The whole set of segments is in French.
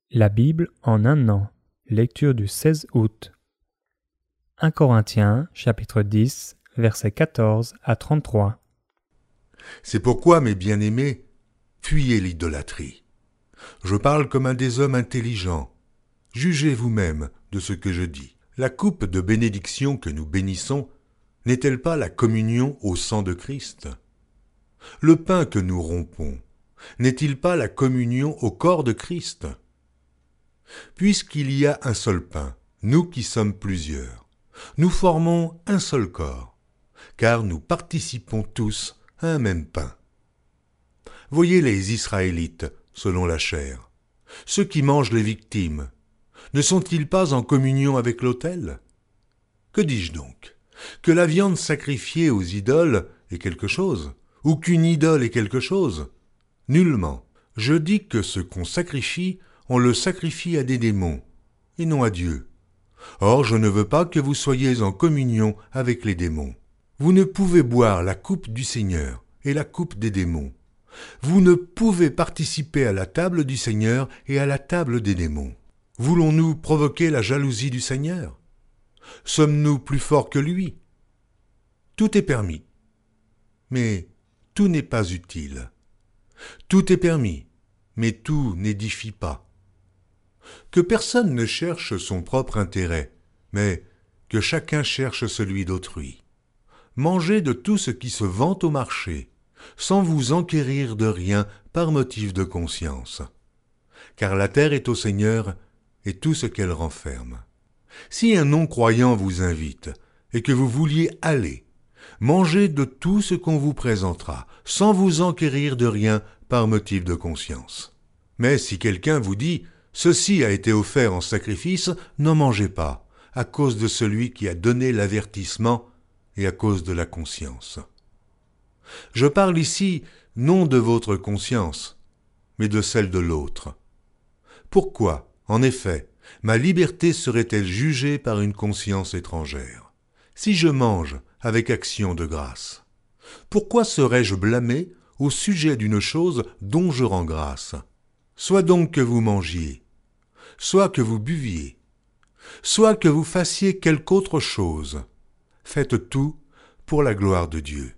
La Bible en un an. Lecture du 16 août. 1 Corinthiens, chapitre 10, versets 14 à 33. C'est pourquoi, mes bien-aimés, fuyez l'idolâtrie. Je parle comme un des hommes intelligents. Jugez vous-même de ce que je dis. La coupe de bénédiction que nous bénissons n'est-elle pas la communion au sang de Christ ? Le pain que nous rompons n'est-il pas la communion au corps de Christ ? Puisqu'il y a un seul pain, nous qui sommes plusieurs, nous formons un seul corps, car nous participons tous à un même pain. Voyez les Israélites, selon la chair. Ceux qui mangent les victimes, ne sont-ils pas en communion avec l'autel ? Que dis-je donc ? Que la viande sacrifiée aux idoles est quelque chose, ou qu'une idole est quelque chose ? Nullement. Je dis que ce qu'on sacrifie, on le sacrifie à des démons, et non à Dieu. Or, je ne veux pas que vous soyez en communion avec les démons. Vous ne pouvez boire la coupe du Seigneur et la coupe des démons. Vous ne pouvez participer à la table du Seigneur et à la table des démons. Voulons-nous provoquer la jalousie du Seigneur ? Sommes-nous plus forts que lui ? Tout est permis, mais tout n'est pas utile. Tout est permis, mais tout n'édifie pas. Que personne ne cherche son propre intérêt, mais que chacun cherche celui d'autrui. Mangez de tout ce qui se vend au marché, sans vous enquérir de rien par motif de conscience. Car la terre est au Seigneur et tout ce qu'elle renferme. Si un non-croyant vous invite et que vous vouliez aller, mangez de tout ce qu'on vous présentera, sans vous enquérir de rien par motif de conscience. Mais si quelqu'un vous dit « Ceci a été offert en sacrifice », n'en mangez pas, à cause de celui qui a donné l'avertissement et à cause de la conscience. Je parle ici non de votre conscience, mais de celle de l'autre. Pourquoi, en effet, ma liberté serait-elle jugée par une conscience étrangère ? Si je mange avec action de grâce, pourquoi serais-je blâmé au sujet d'une chose dont je rends grâce ? Soit donc que vous mangiez, soit que vous buviez, soit que vous fassiez quelque autre chose, faites tout pour la gloire de Dieu.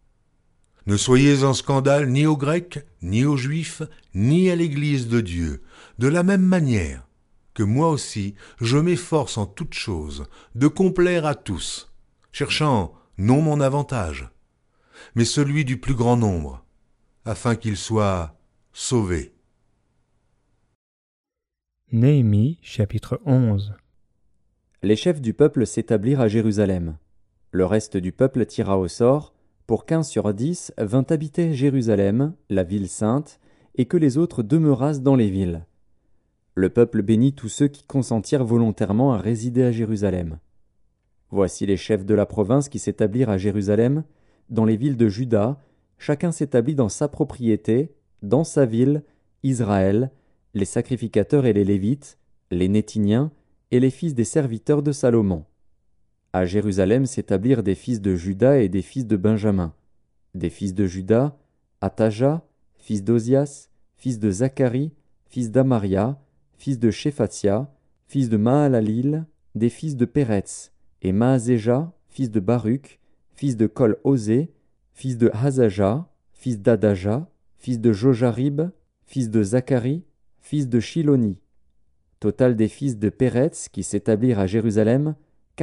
Ne soyez en scandale ni aux Grecs, ni aux Juifs, ni à l'Église de Dieu, de la même manière que moi aussi je m'efforce en toutes choses de complaire à tous, cherchant non mon avantage, mais celui du plus grand nombre, afin qu'ils soient sauvés. Néhémie, chapitre 11. Les chefs du peuple s'établirent à Jérusalem. Le reste du peuple tira au sort, pour qu'1 sur 10 vint habiter Jérusalem, la ville sainte, et que les autres demeurassent dans les villes. Le peuple bénit tous ceux qui consentirent volontairement à résider à Jérusalem. Voici les chefs de la province qui s'établirent à Jérusalem, dans les villes de Juda, chacun s'établit dans sa propriété, dans sa ville, Israël, les sacrificateurs et les Lévites, les Néthiniens et les fils des serviteurs de Salomon. À Jérusalem s'établirent des fils de Juda et des fils de Benjamin. Des fils de Juda, Ataja, fils d'Ozias, fils de Zacharie, fils d'Amaria, fils de Shéphatia, fils de Mahalalil, des fils de Péretz, et Maazéja, fils de Baruch, fils de Kol-Osé, fils de Hazaja, fils d'Adaja, fils de Jojarib, fils de Zacharie, fils de Shiloni. Total des fils de Péretz qui s'établirent à Jérusalem,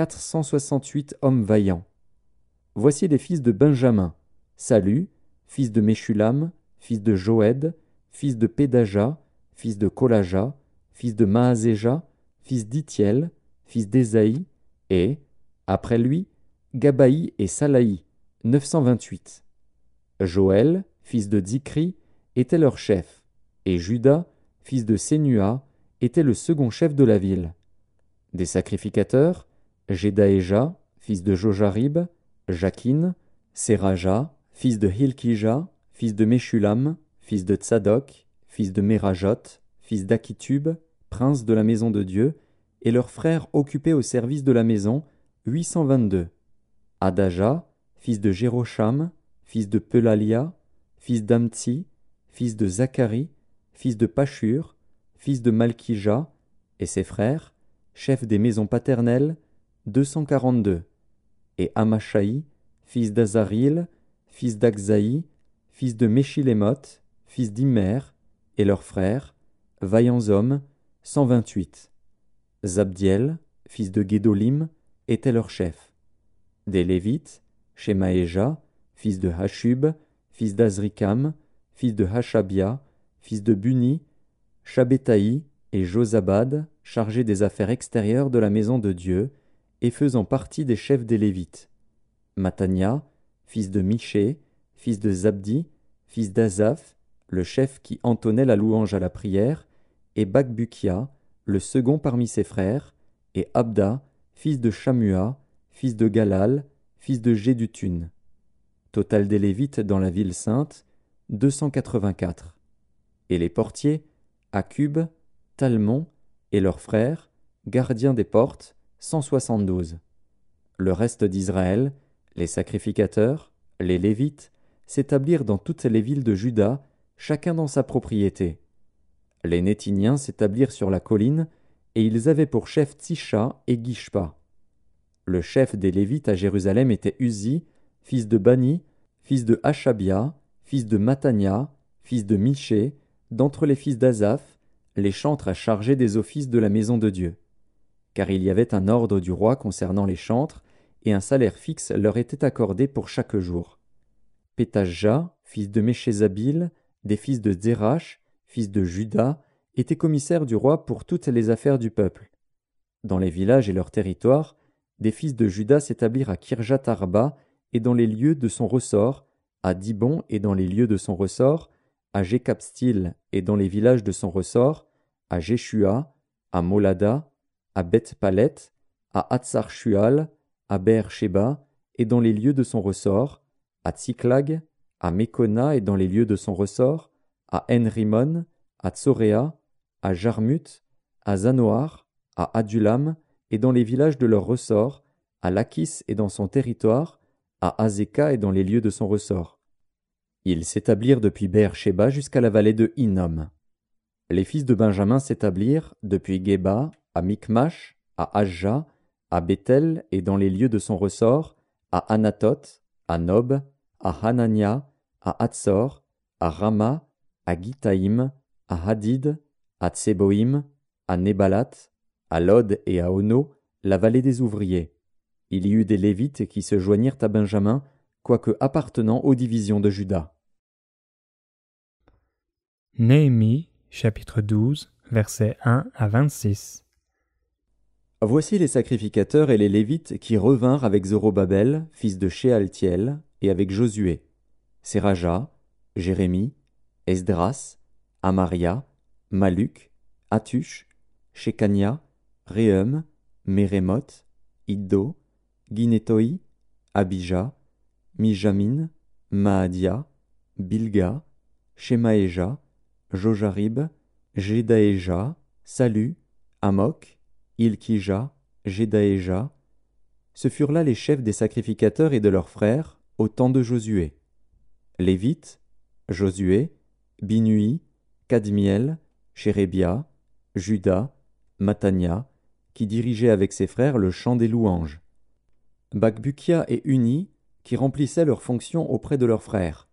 468 hommes vaillants. Voici les fils de Benjamin, Salu, fils de Meshulam, fils de Joëd, fils de Pédaja, fils de Kolaja, fils de Maazéja, fils d'Itiel, fils d'Ésaïe, et, après lui, Gabaï et Salaï, 928. Joël, fils de Zikri, était leur chef, et Juda, fils de Sénua, était le second chef de la ville. Des sacrificateurs, Jedaéja, fils de Jojarib, Jakin, Séraja, fils de Hilkija, fils de Meshulam, fils de Tsadok, fils de Mérajot, fils d'Akitub, prince de la maison de Dieu, et leurs frères occupés au service de la maison, 822. Adaja, fils de Jérocham, fils de Pelalia, fils d'Amtsi, fils de Zacharie, fils de Pashur, fils de Malkija, et ses frères, chefs des maisons paternelles, 242, et Amashaï, fils d'Azaril, fils d'Akzaï, fils de Meshilémoth, fils d'Immer, et leurs frères, vaillants hommes, 128. Zabdiel, fils de Guédolim, était leur chef. Des Lévites, Shemaéja, fils de Hashub, fils d'Azrikam, fils de Hashabia, fils de Buni, Shabbétaï et Josabad, chargés des affaires extérieures de la maison de Dieu, et faisant partie des chefs des Lévites. Matania, fils de Miché, fils de Zabdi, fils d'Azaph, le chef qui entonnait la louange à la prière, et Bakbukia, le second parmi ses frères, et Abda, fils de Shamua, fils de Galal, fils de Jédutun. Total des Lévites dans la ville sainte, 284. Et les portiers, Akub, Talmon, et leurs frères, gardiens des portes, 172. Le reste d'Israël, les sacrificateurs, les Lévites, s'établirent dans toutes les villes de Juda, chacun dans sa propriété. Les Nétiniens s'établirent sur la colline, et ils avaient pour chef Tsisha et Gishpa. Le chef des Lévites à Jérusalem était Uzi, fils de Bani, fils de Hashabia, fils de Matania, fils de Miché, d'entre les fils d'Azaph, les chantres chargés des offices de la maison de Dieu. Car il y avait un ordre du roi concernant les chantres, et un salaire fixe leur était accordé pour chaque jour. Pétajah, fils de Méchézabil, des fils de Zérach, fils de Juda, était commissaire du roi pour toutes les affaires du peuple. Dans les villages et leurs territoires, des fils de Juda s'établirent à Kirjat Arba et dans les lieux de son ressort, à Dibon et dans les lieux de son ressort, à Jékapstil et dans les villages de son ressort, à Jéshua, à Molada, à Beth-Palet, à Hatsar-Shual, à Beer-Sheba et dans les lieux de son ressort, à Tsiklag, à Mekona et dans les lieux de son ressort, à En-Rimon, à Tsoréa, à Jarmut, à Zanoar, à Adulam et dans les villages de leur ressort, à Lachis et dans son territoire, à Azeka et dans les lieux de son ressort. Ils s'établirent depuis Beer-Sheba jusqu'à la vallée de Hinnom. Les fils de Benjamin s'établirent depuis Geba, à Mikmash, à Ajja, à Bethel et dans les lieux de son ressort, à Anatoth, à Nob, à Hanania, à Hatzor, à Rama, à Gitaïm, à Hadid, à Tseboïm, à Nebalat, à Lod et à Ono, la vallée des ouvriers. Il y eut des Lévites qui se joignirent à Benjamin, quoique appartenant aux divisions de Juda. Néhémie, chapitre 12, versets 1 à 26. Voici les sacrificateurs et les Lévites qui revinrent avec Zorobabel, fils de Shealtiel, et avec Josué, Séraja, Jérémie, Esdras, Amaria, Maluk, Hatush, Shekania, Réhum, Mérémoth, Iddo, Guinétoi, Abija, Mijamin, Maadia, Bilga, Shemaéja, Jojarib, Jedaéja, Salu, Amok, Ilkija, Jedaéja. Ce furent là les chefs des sacrificateurs et de leurs frères au temps de Josué. Lévites, Josué, Binui, Kadmiel, Chérébia, Juda, Matania, qui dirigeaient avec ses frères le chant des louanges. Bakbukia et Uni, qui remplissaient leurs fonctions auprès de leurs frères.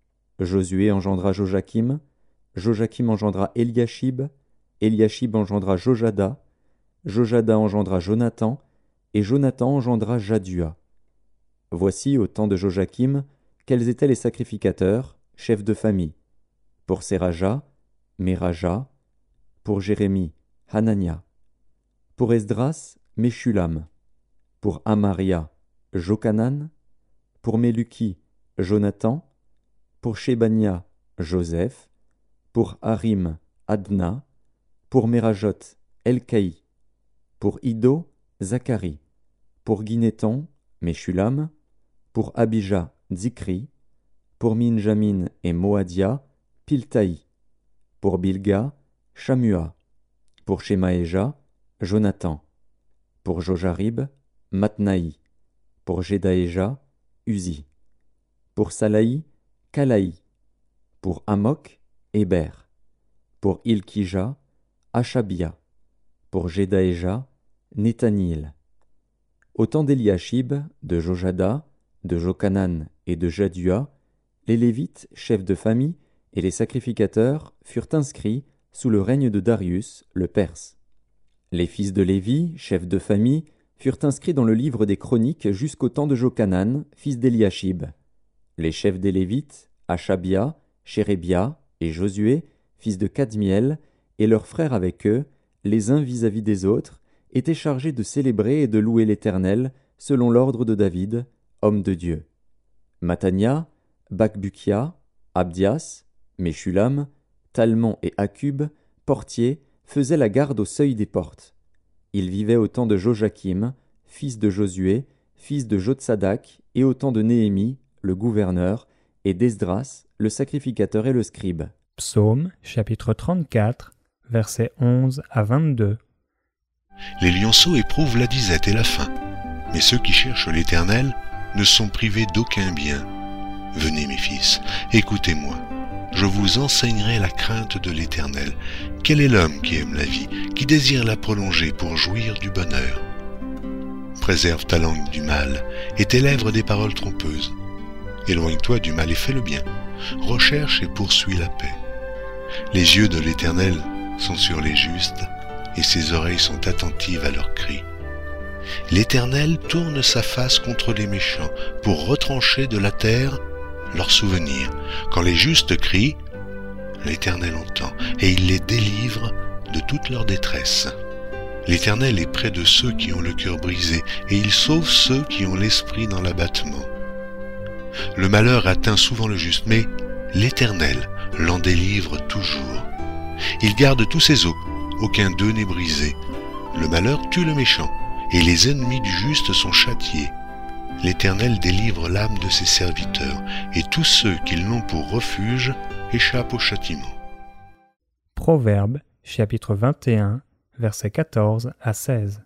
Josué engendra Joachim, Joachim engendra Eliashib, Eliashib engendra Jojada, Jojada engendra Jonathan, et Jonathan engendra Jadua. Voici, au temps de Joachim, quels étaient les sacrificateurs, chefs de famille. Pour Séraja, Méraja, pour Jérémie, Hanania. Pour Esdras, Meshulam. Pour Amaria, Jokanan. Pour Meluki, Jonathan. Pour Shebania, Joseph. Pour Harim, Adna. Pour Merajot, Elkaï. Pour Iddo, Zacharie. Pour Guinéton, Meshulam. Pour Abija, Zikri. Pour Minjamin et Moadia, Piltaï. Pour Bilga, Shamua. Pour Shemaéja, Jonathan. Pour Jojarib, Matnaï. Pour Jedaéja, Uzi. Pour Salaï, Kalaï. Pour Amok, Héber. Pour Ilkija, Achabia. Pour Jedaéja, Nethanil. Au temps d'Eliashib, de Jojada, de Jochanan et de Jadua, les Lévites, chefs de famille, et les sacrificateurs furent inscrits sous le règne de Darius, le Perse. Les fils de Lévi, chefs de famille, furent inscrits dans le livre des chroniques jusqu'au temps de Jochanan, fils d'Eliashib. Les chefs des Lévites, Achabia, Chérébia et Josué, fils de Kadmiel, et leurs frères avec eux, les uns vis-à-vis des autres, étaient chargés de célébrer et de louer l'Éternel, selon l'ordre de David, homme de Dieu. Mattania, Bakbukia, Abdias, Meshulam, Talmon et Akub, portiers, faisaient la garde au seuil des portes. Ils vivaient au temps de Joachim, fils de Josué, fils de Jotsadak, et au temps de Néhémie, le gouverneur, et d'Esdras, le sacrificateur et le scribe. Psaume, chapitre 34, versets 11 à 22. Les lionceaux éprouvent la disette et la faim, mais ceux qui cherchent l'Éternel ne sont privés d'aucun bien. Venez mes fils, écoutez-moi, je vous enseignerai la crainte de l'Éternel. Quel est l'homme qui aime la vie, qui désire la prolonger pour jouir du bonheur? Préserve ta langue du mal et tes lèvres des paroles trompeuses. Éloigne-toi du mal et fais le bien. Recherche et poursuis la paix. Les yeux de l'Éternel sont sur les justes et ses oreilles sont attentives à leurs cris. L'Éternel tourne sa face contre les méchants pour retrancher de la terre leurs souvenirs. Quand les justes crient, l'Éternel entend et il les délivre de toute leur détresse. L'Éternel est près de ceux qui ont le cœur brisé et il sauve ceux qui ont l'esprit dans l'abattement. Le malheur atteint souvent le juste, mais l'Éternel l'en délivre toujours. Il garde tous ses os, aucun d'eux n'est brisé. Le malheur tue le méchant, et les ennemis du juste sont châtiés. L'Éternel délivre l'âme de ses serviteurs, et tous ceux qui l'ont pour refuge échappent au châtiment. Proverbes, chapitre 21, versets 14 à 16.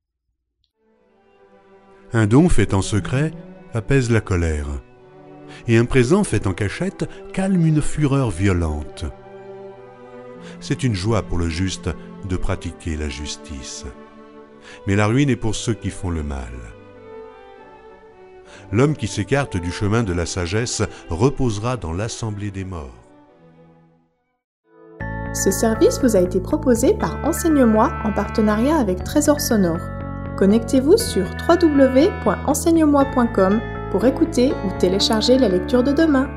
Un don fait en secret apaise la colère, et un présent fait en cachette calme une fureur violente. C'est une joie pour le juste de pratiquer la justice, mais la ruine est pour ceux qui font le mal. L'homme qui s'écarte du chemin de la sagesse reposera dans l'assemblée des morts. Ce service vous a été proposé par Enseigne-moi en partenariat avec Trésor Sonore. Connectez-vous sur www.enseigne-moi.com pour écouter ou télécharger la lecture de demain.